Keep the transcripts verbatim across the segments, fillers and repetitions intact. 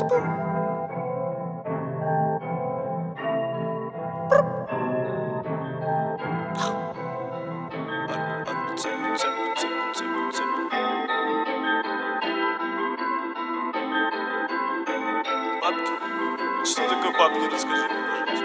Что такое бабки, расскажи мне, пожалуйста.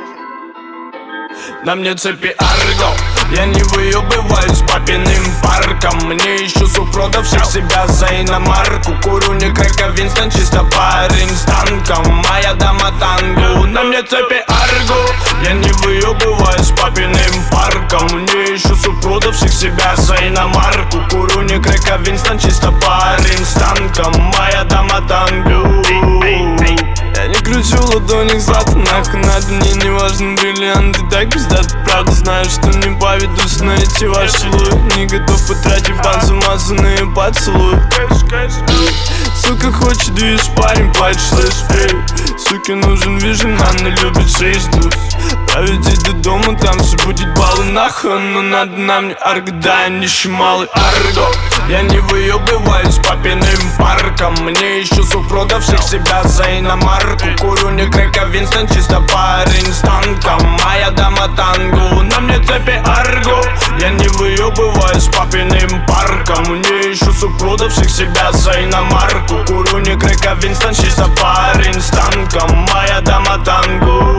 На мне цепи арго, я не выебываюсь папиным парком. Мне ищу супродавших себя за иномарку. Курю не крэка, Винстон, чисто парень с танком. Моя дама тангу. На мне цепи арго, я не выебываюсь папиным парком. Мне ищу супродавших себя за иномарку. Курю не крэка, Винстон, чисто парень с танком. Моя дама тангу. Я не кручу ладони злато, нахуй надо, мне не важны бриллианты. Так пиздат, правда знаю, что не поведусь на эти ваши луи. Не готов потратить бан, замазанные поцелуи. Сука хочет движ, парень плачет, слышь, эй. Суке нужен вижен, она любит шесть душ. Проведи до дома, там все будет баллы, нахуй. Но надо на мне арго, да, я нищий малый арго. Я не выебываюсь папиным парком. Мне ищу супродавших себя за иномарку. Курю не крэка, Винстон, чисто парень с танком. Моя дама тангу. На мне цепи арго, я не выебываюсь папиным парком. Мне ищу супродавших себя за иномарку. Курю не крэка, Винстон, чисто парень с танком. Моя дама тангу.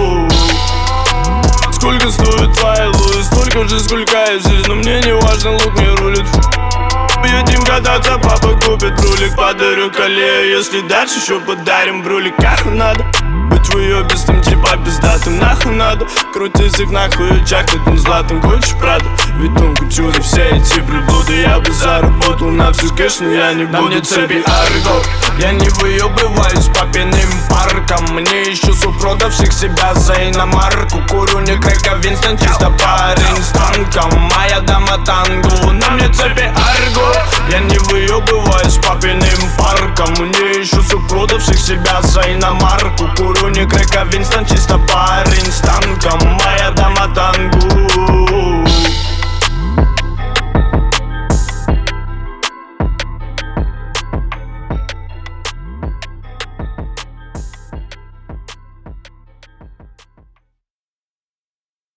Сколько стоит твоя луи, столько же, сколько я жизнь. Но мне не важно, лук не рулит. Едем кататься, папа купит рулик. Подарю колею, если дальше еще подарим брулик. Нахуй надо быть выебистым, типа пиздатым. Нахуй надо крутить их нахуй, чахнуть им златым. Хочешь правда? Ведь он кутюры, все эти приблуды. Я бы заработал на всю кэш, но я не буду. На мне цепи арго, я не выебываюсь папиным парком. Мне ищу супродавших себя за иномарку. Курю не крэка, Винстон, чисто парень с танком. Моя дама тангу. На мне цепи арго, я не выебываюсь папиным парком. Мне ищу супродавших себя за иномарку. Курю не крэка, Винстон, чисто парень с танком. Моя дама тангу.